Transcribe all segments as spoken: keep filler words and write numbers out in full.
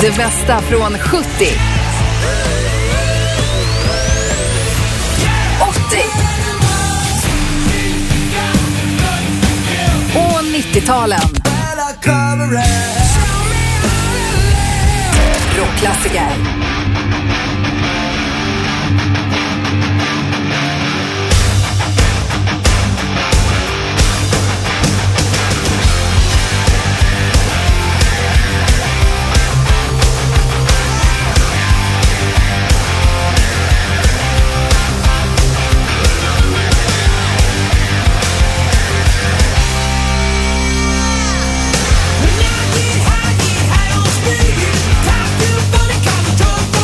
Det bästa från sjuttio, åttio och nittio-talen. Rockklassiker. Talk to funny, come talk.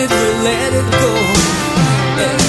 did we let it go? Yeah.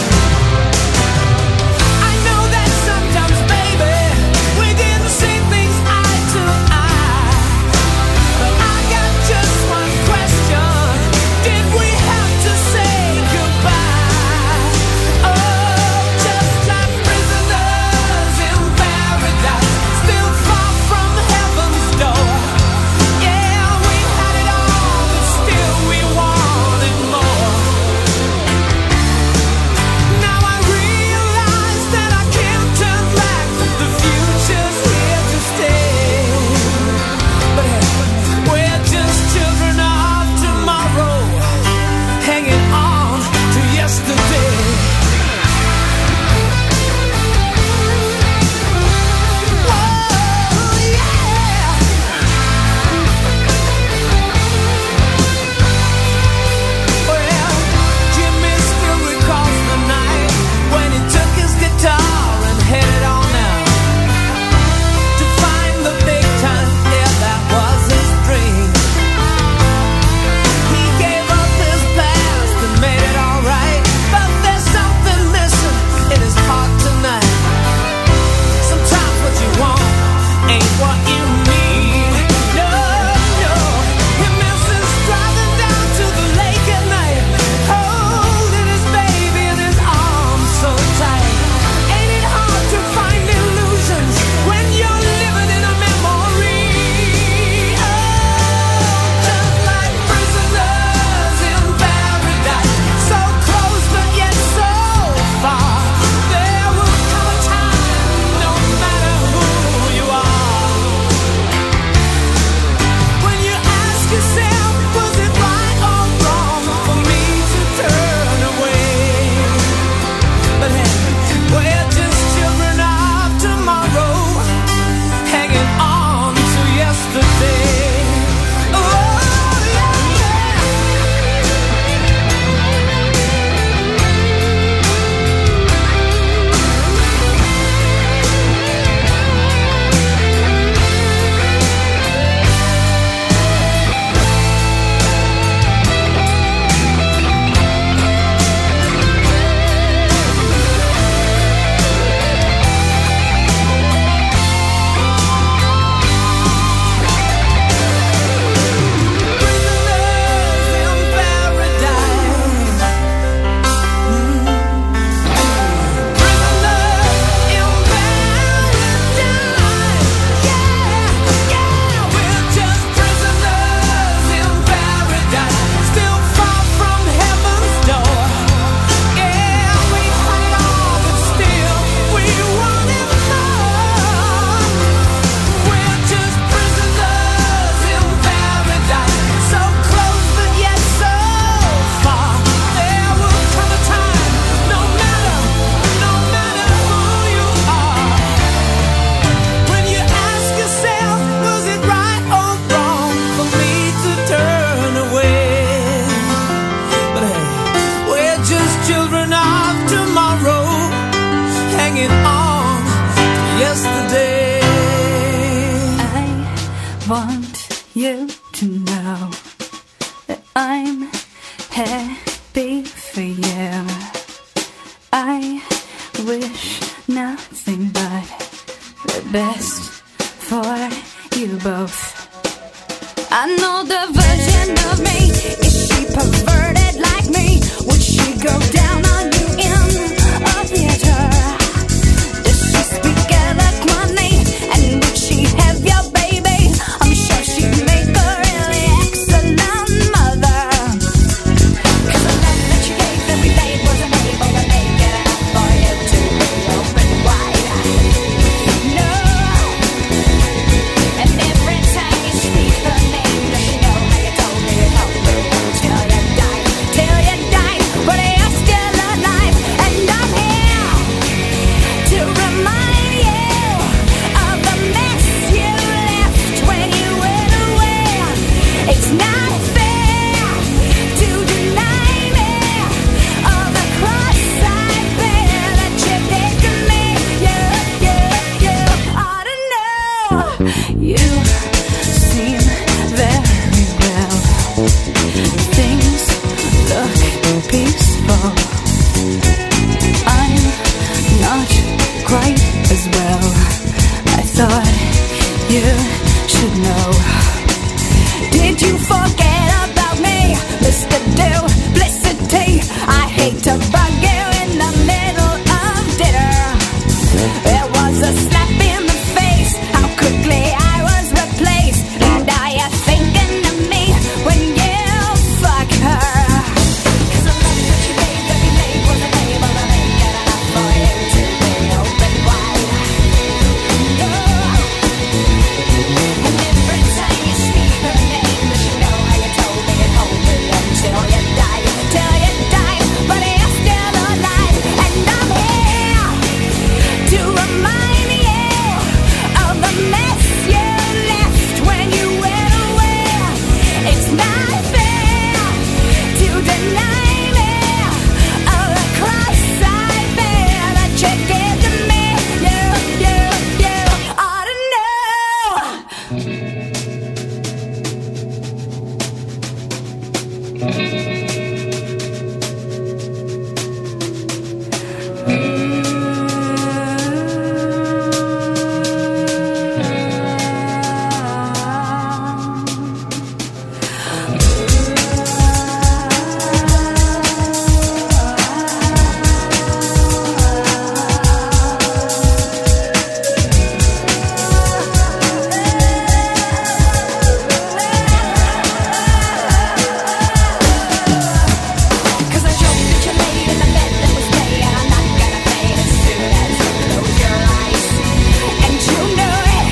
Till you die. peaceful. I'm not quite as well. I thought you should know. Did you forget about me, Mister Duplicity? I hate to bug you in the middle of dinner. There was a slap in the face, how quickly I was replaced. And are you thinking of me when you fuck her? Cause the love that you gave, that you made was a name of a man, good enough for you to be open wide. No. And every time you speak her name, does she know how you told me and hold me until you died, till you died, but you're still alive. And I'm here to remind you of the mess you left when you went away. It's not fair to deny me of the cross I bear that you gave to me. You, you, you ought to Cause I joked that you laid in the bed that was made, and I'm not gonna fade as soon as you close your eyes. And you know it.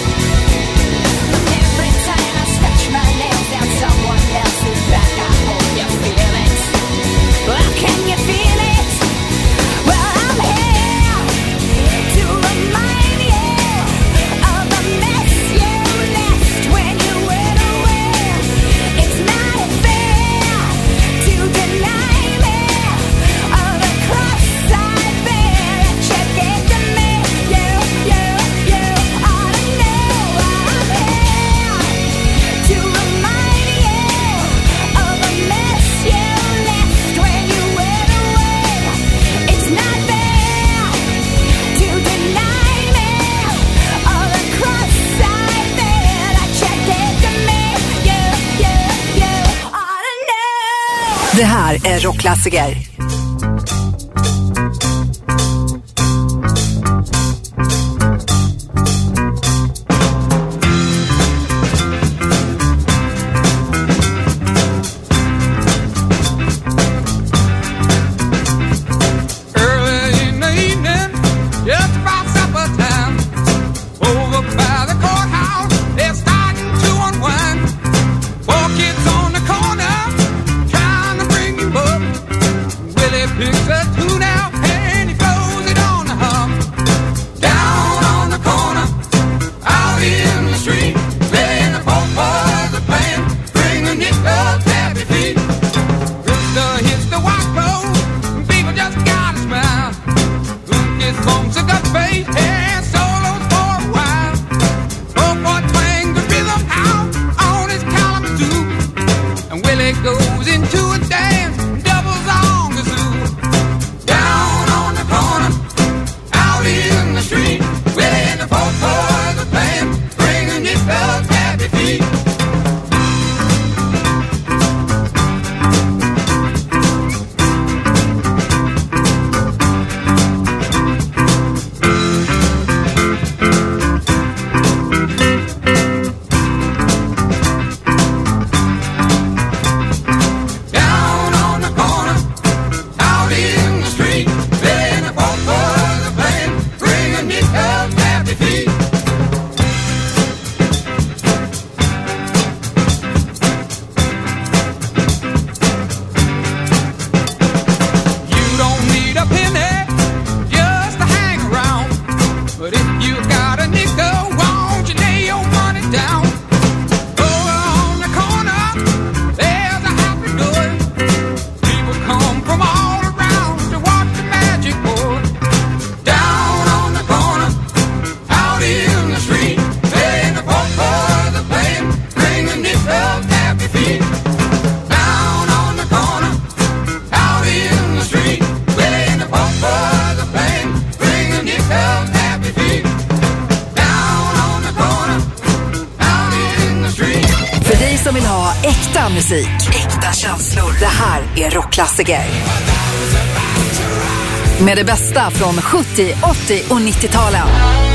Every time I stretch my nails down someone else's back, I hope you feel it. Well, can you feel it? Well, I'm here to remind you of the mess you left when you went away. It's not fair to deny me of the cross I bear that you gave to me. You, you, you ought to know I'm here to remind you of the mess you left when you went away. It's not fair to deny me of the cross I bear that you gave to me. You, you, you ought to know. Det här är rockklassiker. Early in the evening, just about supper time, over by the courthouse, they're starting to unwind. Four kids on the corner, trying to bring you up. Willie picks a tune out and he blows it on the hum. Down on the corner, out in the street, playing the folk boys are playing, bring a nickel tappy feet. Rooster hits the white road, people just gotta smile. Lucas bumps a gut bass and solos for a while. Folk boy twangs the rhythm out on his Kalamazoo, and Willie goes into a dance, doubles on the zoo. musik. Äkta känslor. Det här är Rockklassiker. Med det bästa från sjuttio, åttio och nittio-talen.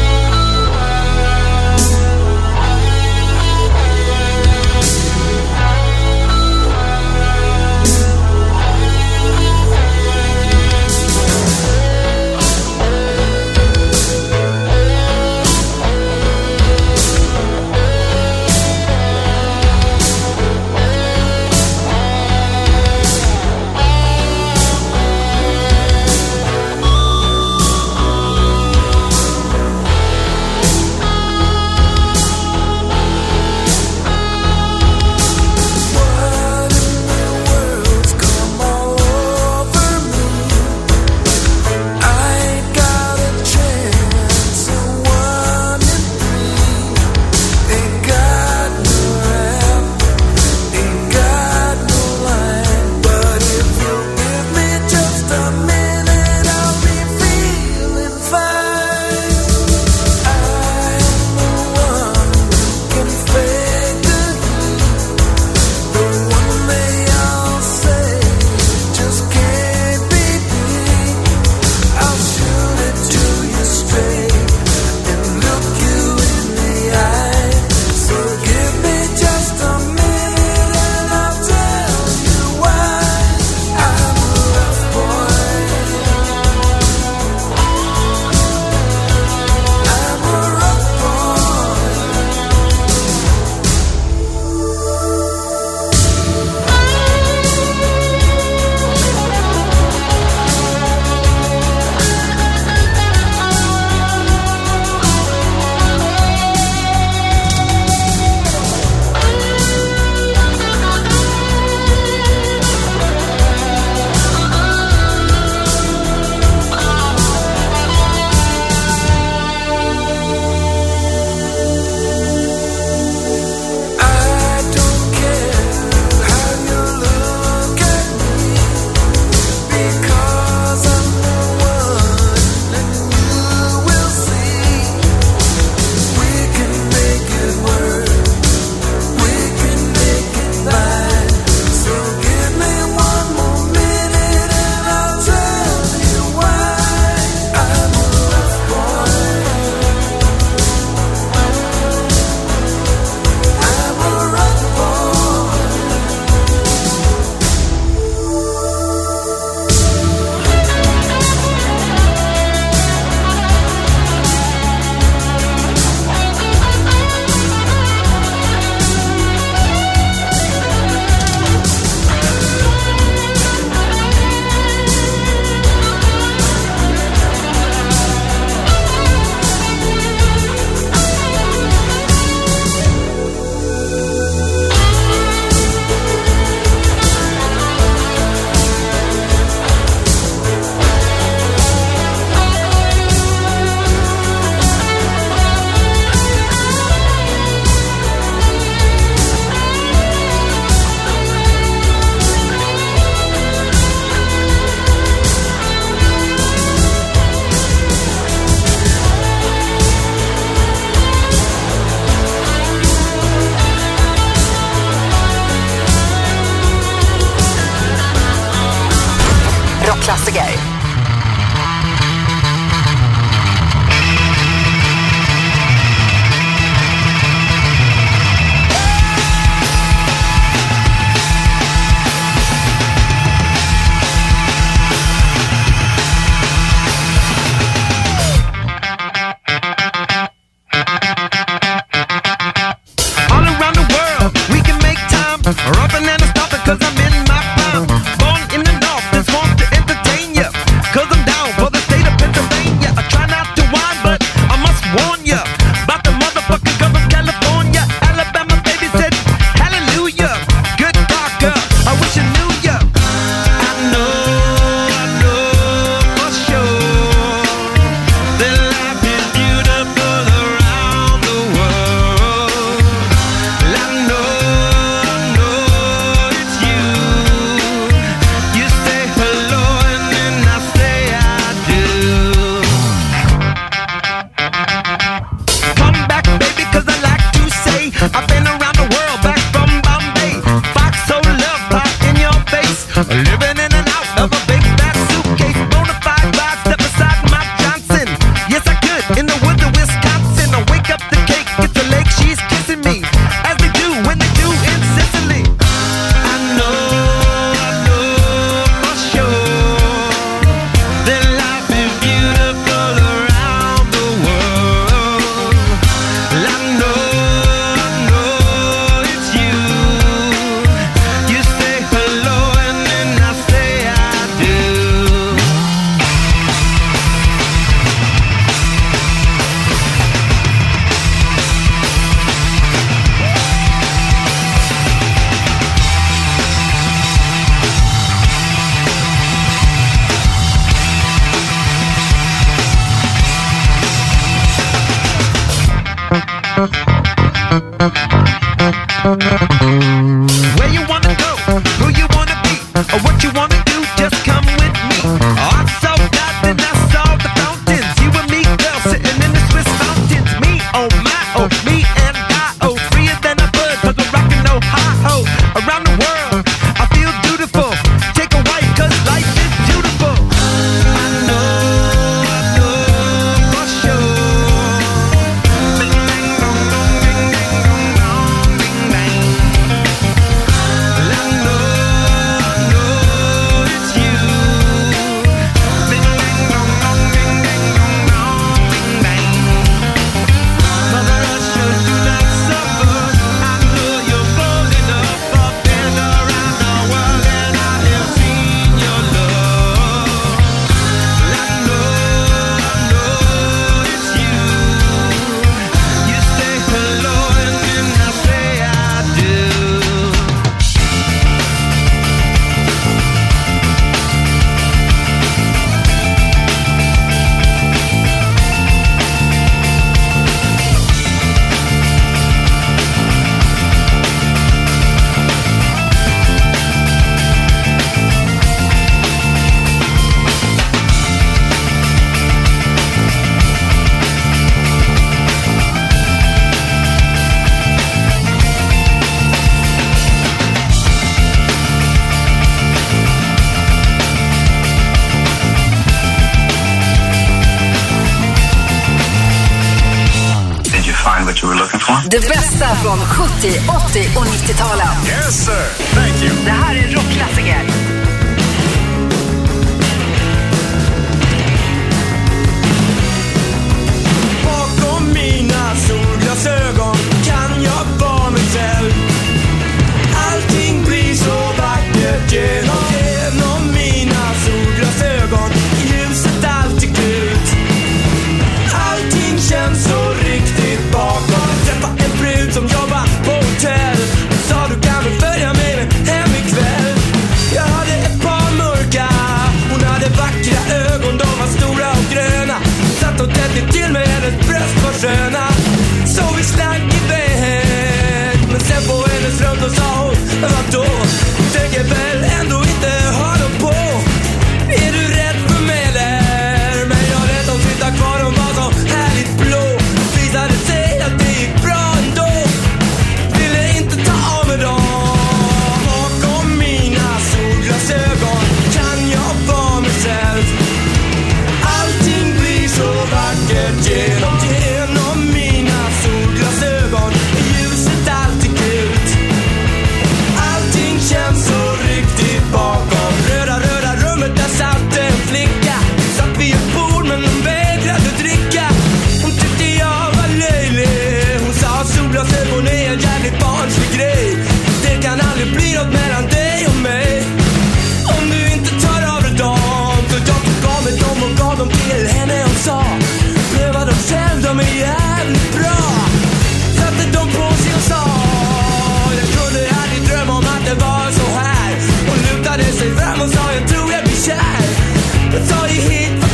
Rockklassiker. Rough and stop it cause I'm in my prime. Born in the north, just want to entertain you. Where you wanna go, who you wanna be, or what you wanna do, just come with me. Oh, I saw God and I saw the fountains. You and me, girl, sitting in the Swiss mountains. Me, oh my, oh, me and I, oh, freer than a bird, cause we're rockin' no high-ho. Around the world, I feel dutiful. Take a wife, cause life is beautiful. I know, I know for sure. Bing, bang, bong, bong, bing, bang, bong, bong, bing, bang. I know, I know it's you. Bing, bang, bong, bong, bing, bang, bong, bong, bing, bang. Mother Russia, do not suffer. I know you're bold enough up and around the world, and I have seen your love. I know, I know it's you. You say hello and then I say I do. Did you find what you were looking for? Det bästa från sjuttio, åttio och nittio-talen. Yes sir, thank you. Det här är en rockklassiker. Bakom mina solglasögon kan jag vara mig själv. Allting blir så vackert genom, genom mina solglasögon. Ljuset alltid gult. Allting känns så riktigt bakom. Träffa en brud som jobbar på hotell. Sa du kan väl följa med mig hem ikväll. Jag hade ett par mörka. Hon hade vackra ögon, de var stora och gröna. Satt och tänkte till mig, hennes bröst var sköna. Så vi slank iväg. Men sen på hennes rum då sa hon, vadå? Tänker väl ändå inte ha dem på. Är du rädd för mig eller? Men jag lät dem sitta kvar, de var så härligt blå. Visade sig att det gick bra ändå. Ville inte ta av med dem. Bakom mina solglasögon kan jag vara mig själv. Allting blir så vackert genom, genom mina solglasögon. Ljuset alltid gult. Allting känns så riktigt bakom. Röda, röda rummet, där satt en flicka. Satt vid ett bord men hon vägrade dricka. Hon tyckte jag var löjlig. Hon sa att solglasögon är en jävligt barnslig grej. Det kan aldrig bli något mellan dig och mig om du inte tar av dig dem. Så jag tog av mig dem och gav dem till henne och sa, pröva dem själv, de är jävligt bra. Satte dem på sig och sa, jag kunde aldrig drömma om att det var så här. Hon lutade sig fram och sa, jag tror jag blir kär. Jag sa dig hit för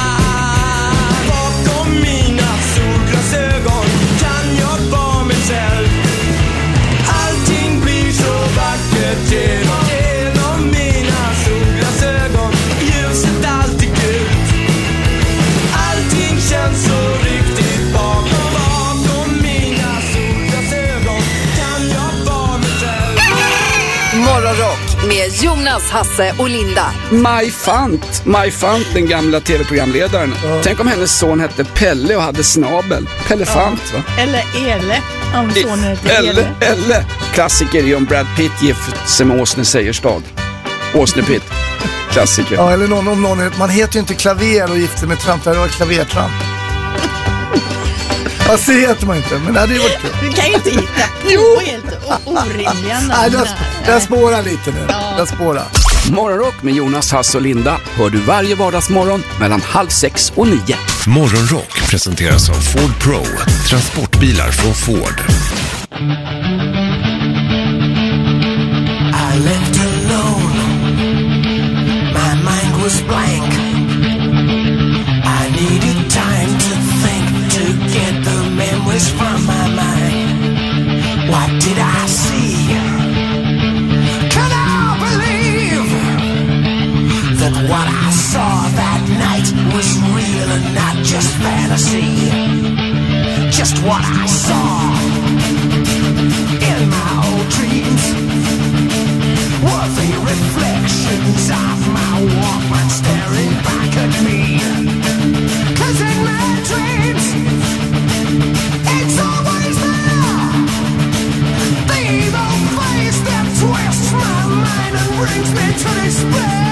fan. Bakom mina solglasögon kan jag vara mig själv. Allting blir så vackert genom, genom mina solglasögon. Ljuset alltid gult. Allting känns så riktigt bakom. Bakom mina solglasögon kan jag vara mig själv. Morgonrock med Jonas, Hasse och Linda. Maj Fant, Maj Fant, den gamla tv-programledaren. Tänk om hennes son hette Pelle och hade snabel. Pelle Fant, va? Eller Ele, om sonen heter Eller, Ele. eller. Klassiker är om Brad Pitt gift sig med Åsne Seierstad. Åsne Pitt. Klassiker. Ja, eller någon, om någon heter, man heter ju inte Klaver och gifter med Tramp, det var Klavertramp. Ja, så heter man inte, men det hade ju varit kul. Du kan ju inte hitta på helt o- orimliga namn. Nej, den, den spårar lite nu. Ja. Den spårar. Morgonrock med Jonas, Hasse och Linda hör du varje vardagsmorgon mellan halv sex och nio. Morgonrock presenteras av Ford Pro, transportbilar från Ford. I left alone. My mind was blank. I needed time to think, to get the memories from my mind. that what I saw that night was real and not just fantasy. Just what I saw in my old dreams were the reflections of my Walkman staring back at me. 'Cause in my dreams, it's always there, the evil face that twists my mind and brings me to despair.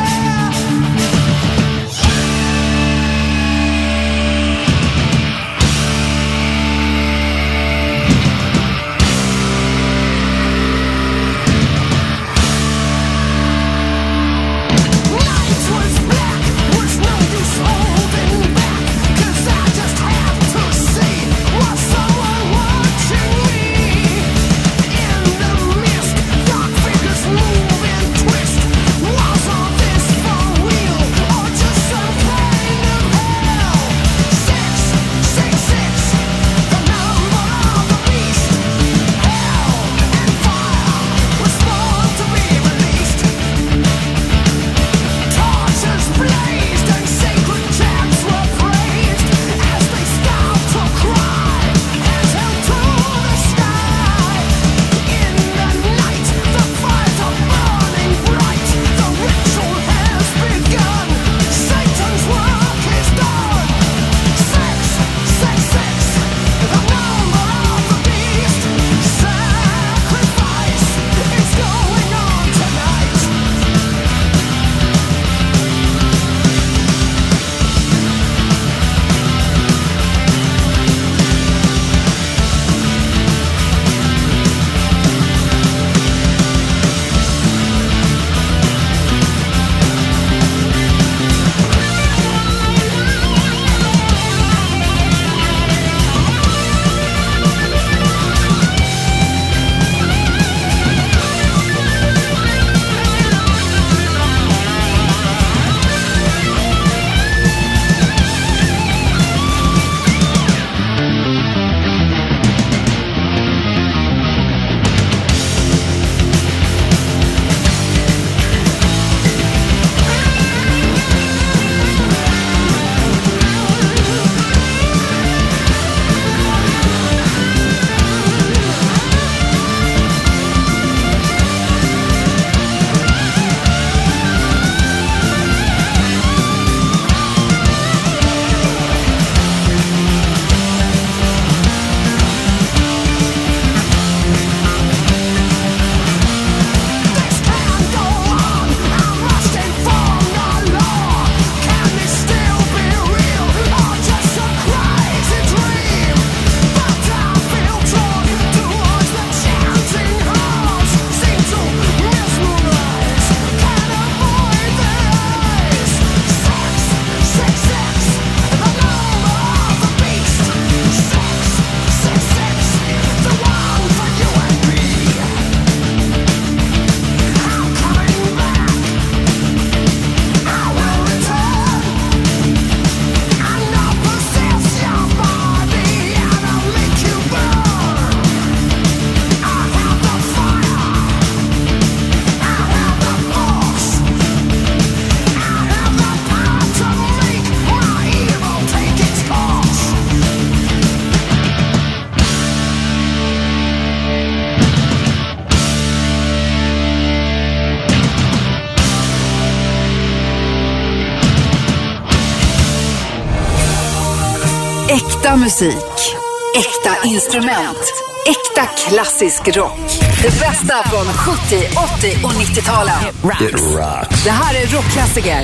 Äkta musik, äkta instrument, äkta klassisk rock. Det bästa från sjuttio, åttio och nittio-talen. It rocks. Det här är rockklassiker.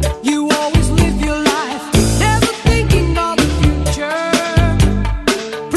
You always live your life, never thinking of the future.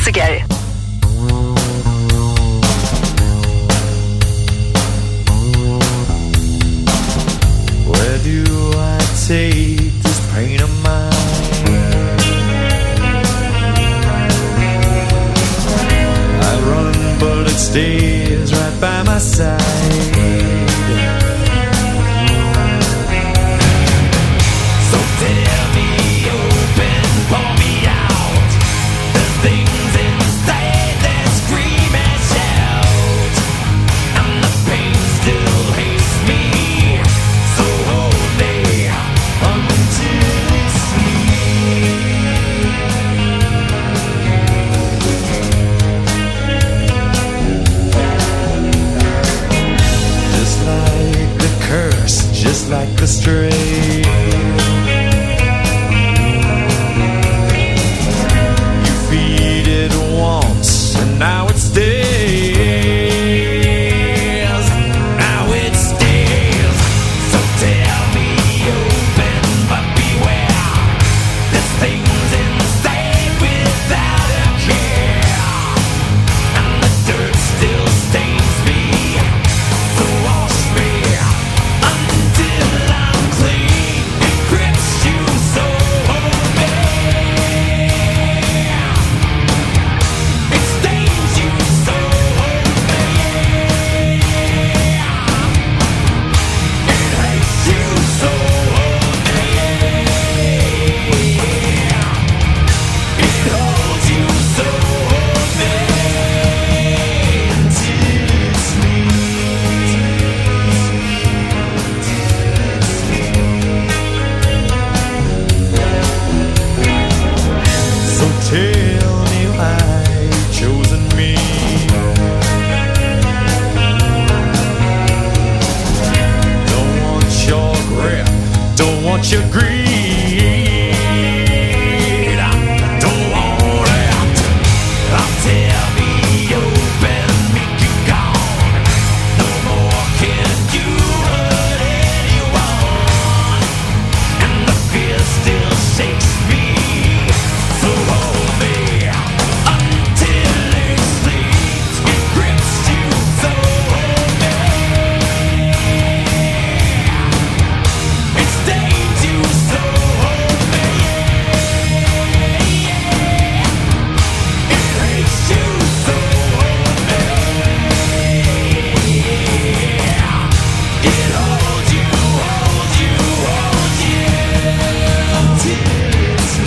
rockklassiker. Where do I take this pain of mine? I run, but it stays right by my side. So tell me open, pour me out. There's things inside that scream and shout, and the pain still hates me. So hold me until it's just like the curse, just like the stray. You feed it once, and now it stays. Now it stays. So tell me open, but beware. There's things inside without a care, and the dirt still stains me. So wash me until I'm clean. It grips you, so hold me. It stains you, so hold me. It hates you, so hold me. It holds you, so hold me. Until it's me. So tell me why you've chosen me. Don't want your grip, don't want your greed. Don't want it. I'll tell me open, make you gone. No more can you hurt anyone, and the fear still shakes me. So hold me until it sleeps. It grips you, so hold me. It stains you, so hold me. It hates you, so hold me. It holds you, holds you, holds you until it's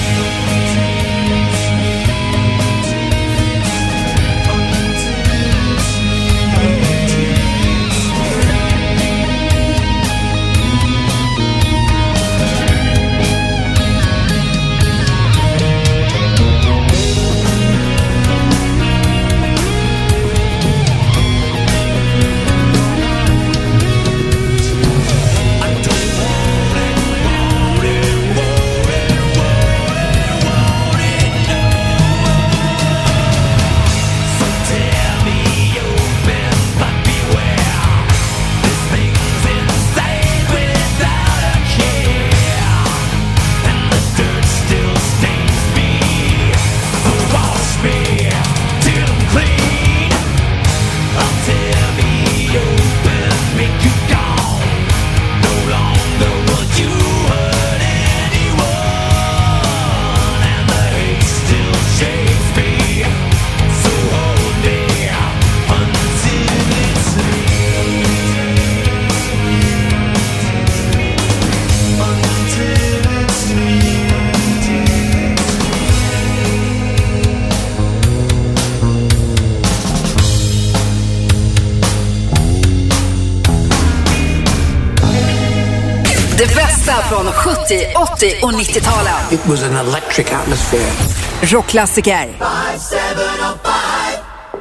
Det bästa från sjuttio, åttio och nittio-talen. It was an electric atmosphere. Rockklassiker. five seven oh five,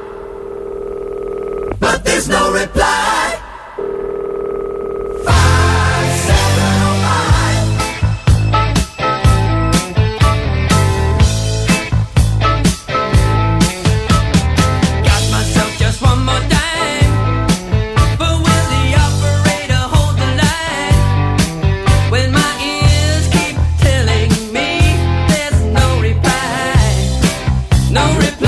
but there's no reply. five seven oh five. Got myself just one more dime, but will the operator hold the line when my ears keep telling me there's no reply? No reply.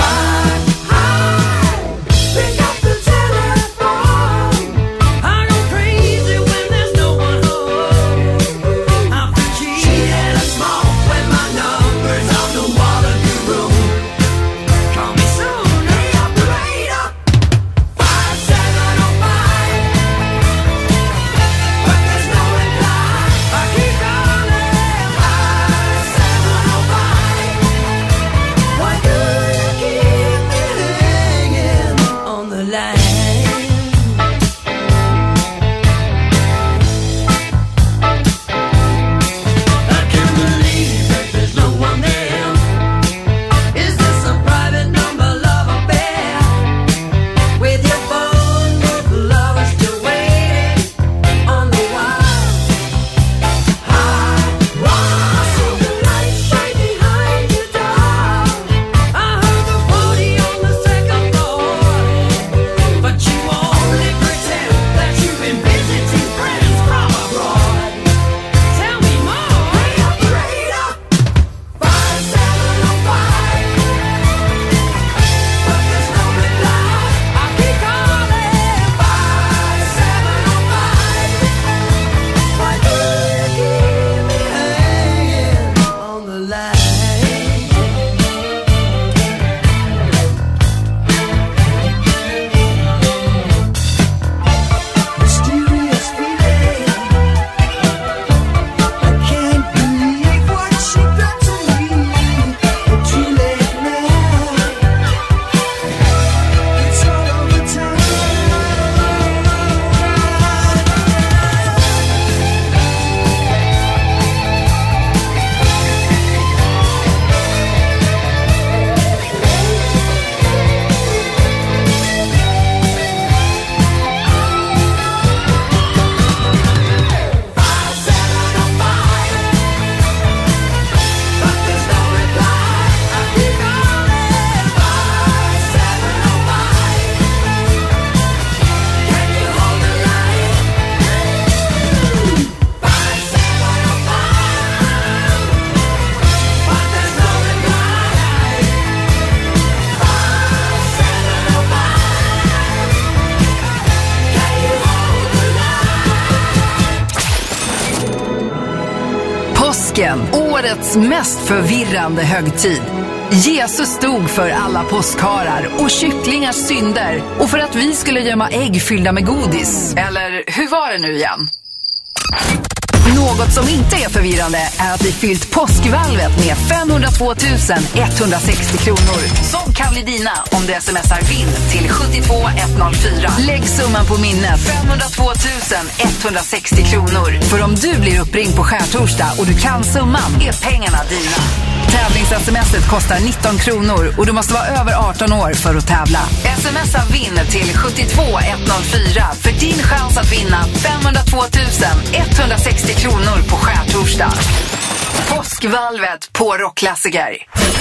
påsken, årets mest förvirrande högtid. Jesus stod för alla påskharar och kycklingars synder och för att vi skulle gömma ägg fyllda med godis. Eller hur var det nu igen? Något som inte är förvirrande är att vi fyllt påskvalvet med femhundratvå tusen etthundrasextio kronor. Som kan bli dina om du smsar vinn till sjuttiotvå etthundrafyra. Lägg summan på minnet femhundratvå tusen etthundrasextio kronor. För om du blir uppringd på skärtorsdag och du kan summan är pengarna dina. Tävlings-smset kostar nitton kronor och du måste vara över arton år för att tävla. Smsa vinn till sjuttiotvå etthundrafyra för din chans att vinna femhundratvå tusen etthundrasextio kronor på skärtorsdag. Påskvalvet på Rockklassiker.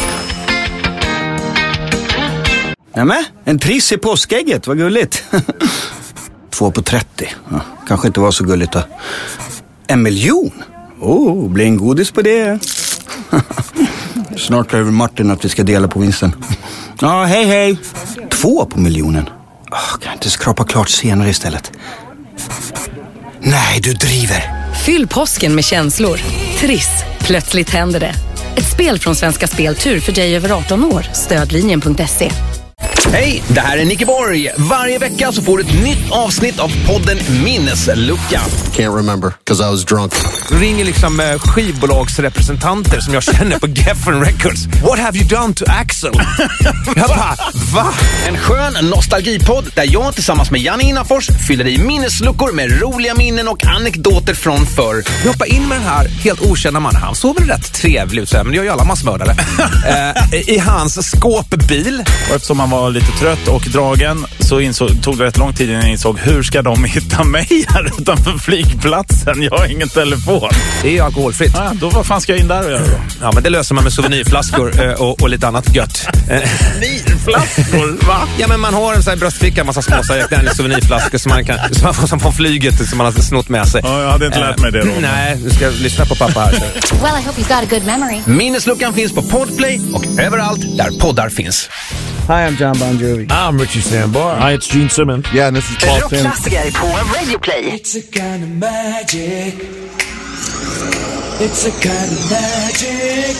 Nämen, en triss i påskägget, vad gulligt. Två på trettio, ja, kanske inte var så gulligt då. En miljon? Oh, blir en godis på det. Snart över Martin att vi ska dela på vinsten. Ja, hej hej. Två på miljonen. Oh, kan jag inte skrapa klart senare istället? Nej, du driver. Fyll påsken med känslor. Triss. Plötsligt händer det. Ett spel från Svenska Speltur för dig över arton år. Stödlinjen punkt se. Hej, det här är Nicky Borg. Varje vecka så får du ett nytt avsnitt av podden Minneslucka. Can't remember, because I was drunk. Ringer liksom eh, skivbolagsrepresentanter som jag känner på Geffen Records. What have you done to Axel? Jag bara, va? En skön nostalgipodd där jag tillsammans med Janne Innafors fyller i minnesluckor med roliga minnen och anekdoter från förr. Jag hoppar in med den här helt okända mannen. Han såg väl rätt trevlig ut, men det gör ju alla massmördare. eh, I hans skåpbil. Och eftersom man var lite trött och dragen så insåg, tog det rätt lång tid innan jag insåg hur ska de hitta mig här utanför flygplatsen? Jag har ingen telefon. Det är ju alkoholfritt. Ja, då vad fan ska jag in där och göra då? Ja, men det löser man med souvenirflaskor och, och lite annat gött. Souvenirflaskor, va? Ja, men man har en sån här bröstficka, en massa små souvenirflaskor som man kan, som man får som från flyget som man har snott med sig. Ja, jag hade inte lärt mig det då. Nej, du ska lyssna på pappa här. Well, I hope you've got a good memory. Minnesluckan finns på Podplay och överallt där poddar finns. Hi, I'm John Bon Jovi. I'm Richie Sambora. Hi, it's Gene Simmons. Yeah, and this is Paul Stanley. Rockklassiker på Radio Play. It's a kind of magic. It's a kind of magic.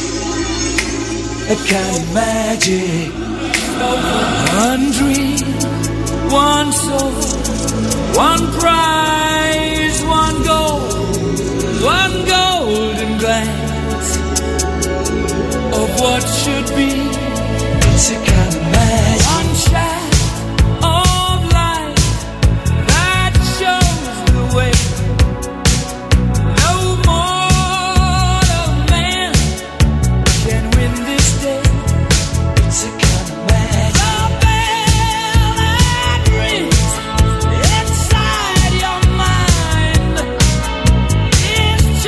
A kind of magic. One dream, one soul, one prize, one goal, one golden glance of what should be. It's a kind of magic. One shot of light that shows the way. No mortal man can win this day. It's a kind of magic. The bell that rings inside your mind is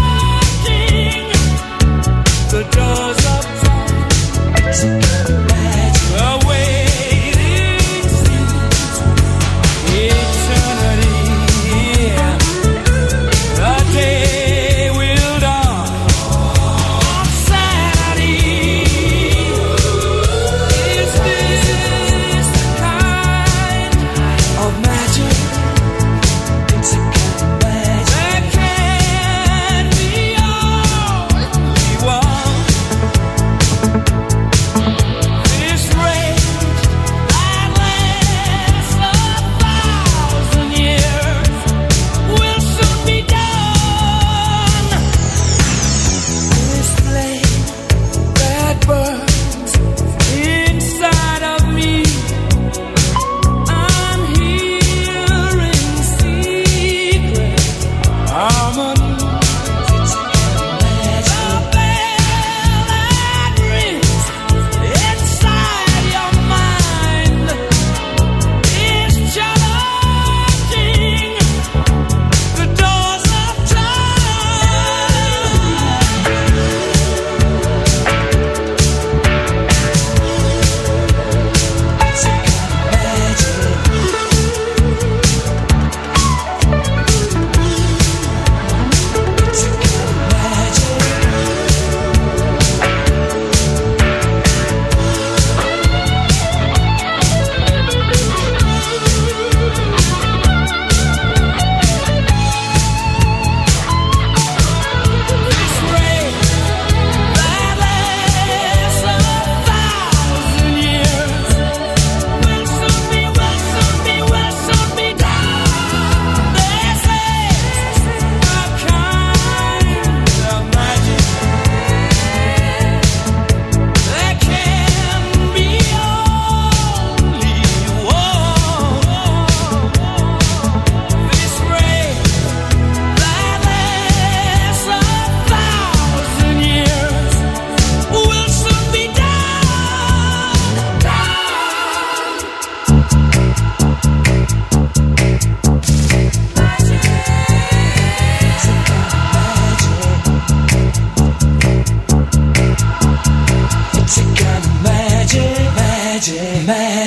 challenging the doors of time. It's a kind of magic.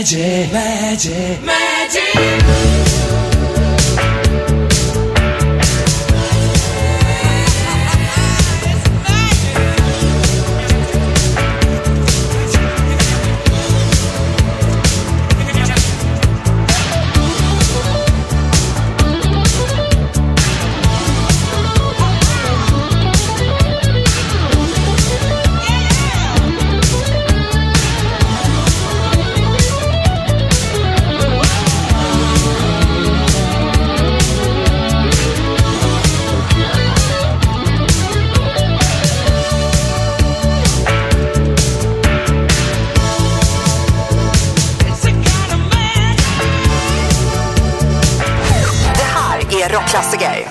Magic, magic, magic. Rockklassiker.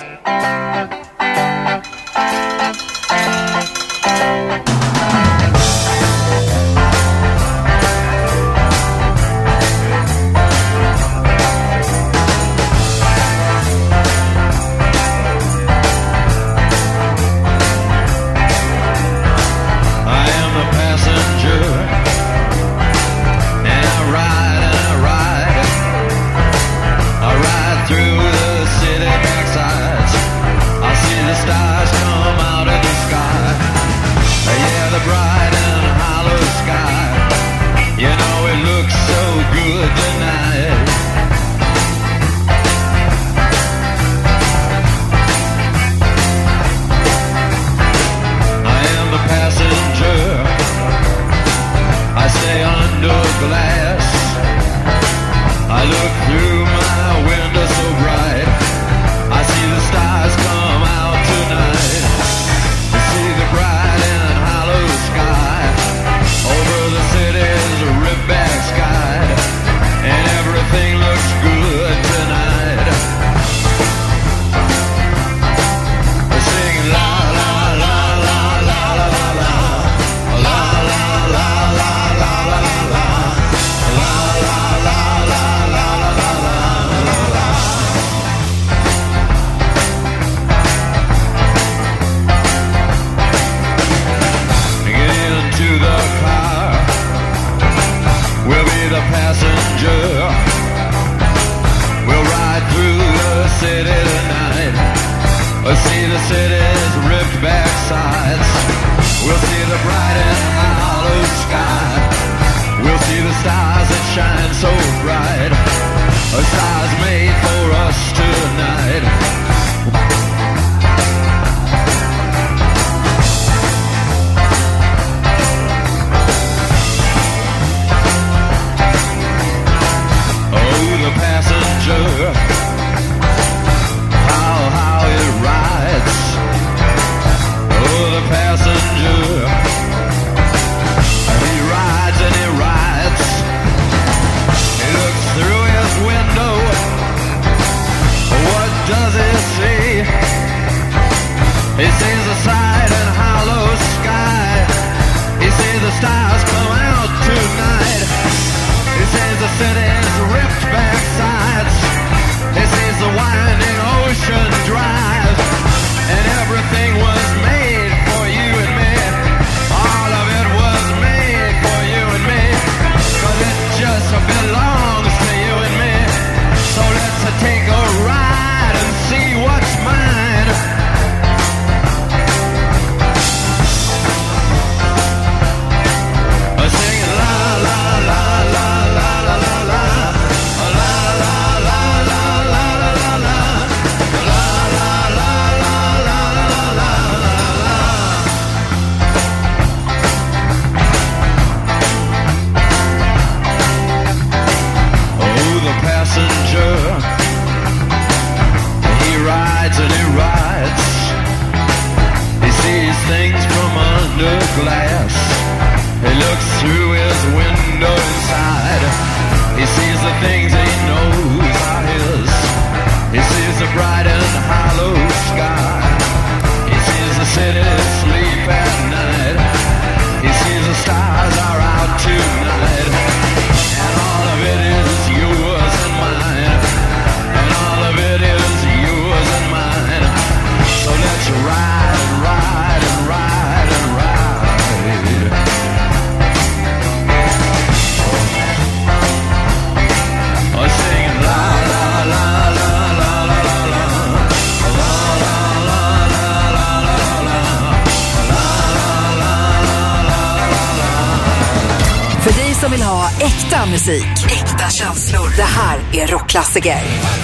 vill ha äkta musik, äkta känslor. Det här är Rockklassiker.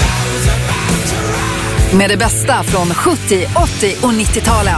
Med det bästa från sjuttio, åttio och nittio-talen.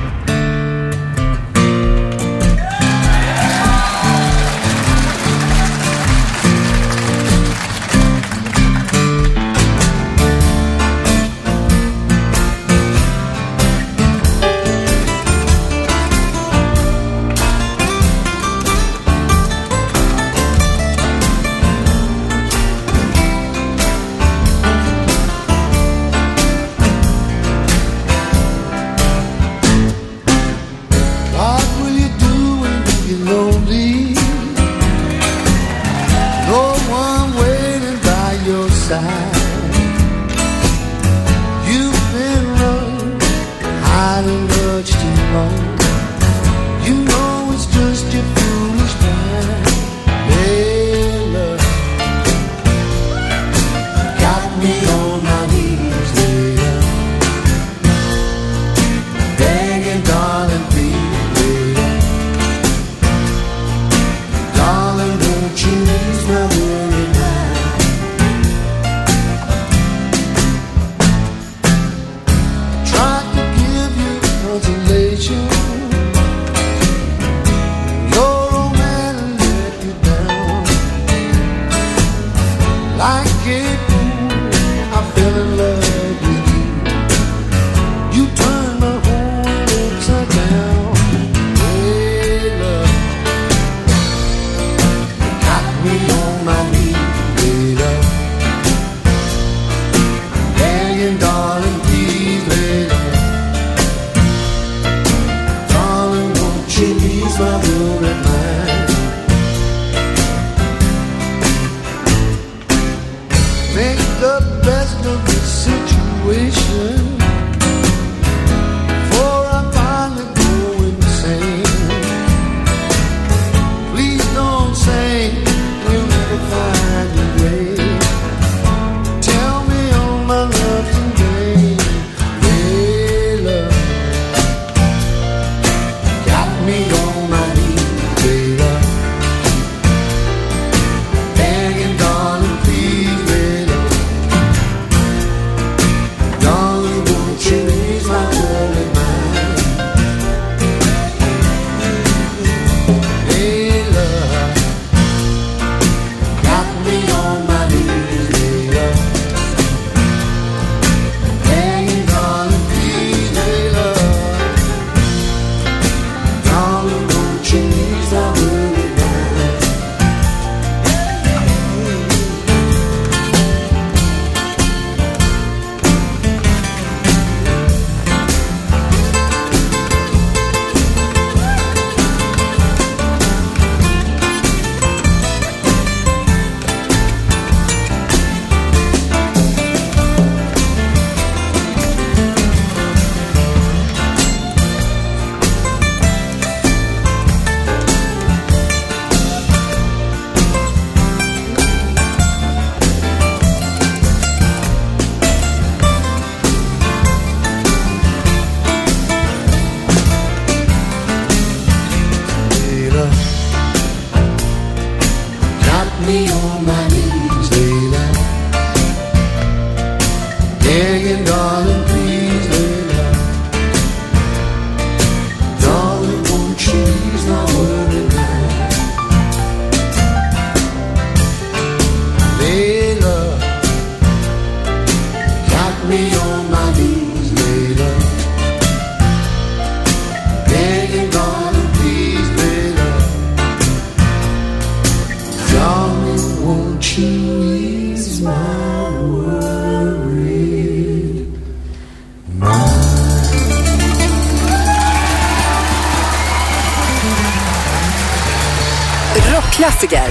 Rockklassiker.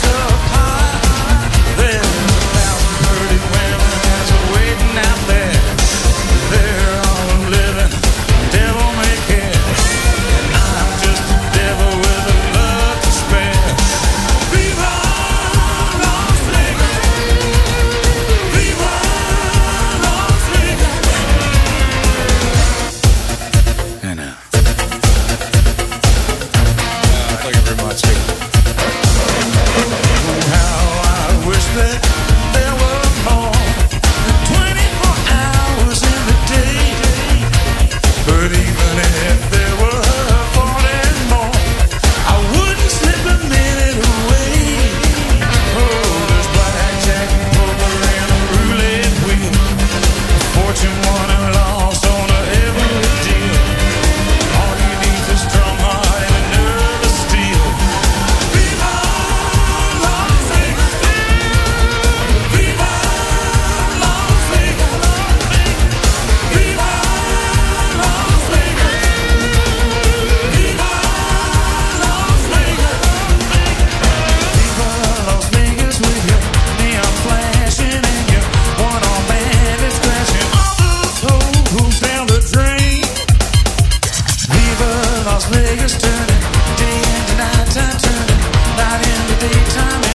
There Las Vegas turning, day into nighttime turning, night into daytime.